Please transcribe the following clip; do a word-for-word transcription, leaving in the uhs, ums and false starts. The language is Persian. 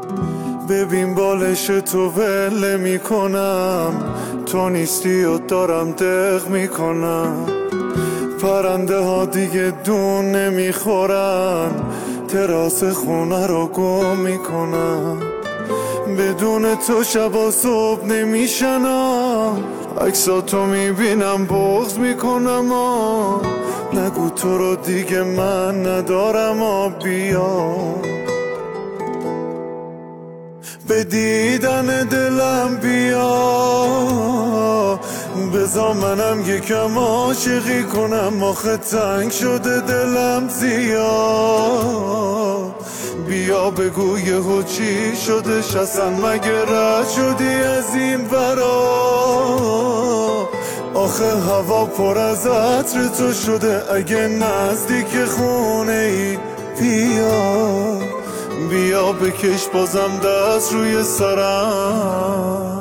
ببین بالش تو ول میکنم، تو نیستی و دارم دق میکنم. پرنده ها دیگه دون نمیخورن، تراس خونه رو گم میکنم. بدون تو شب و صبح نمیشنم، عکساتو میبینم بغض میکنم. آه نگو تو رو دیگه من ندارم. آ بیا به دیدن دلم بیا، بذار منم یکم عاشقی کنم. آخه تنگ شده دلم زیاد. بیا بگو یهو چی شدش اصلا، مگه رد شدی از این ورا؟ آخه هوا پر از عطر تو شده، اگه نزدیک خونه ای بیا. بیا بکش بازم دست روی سرم.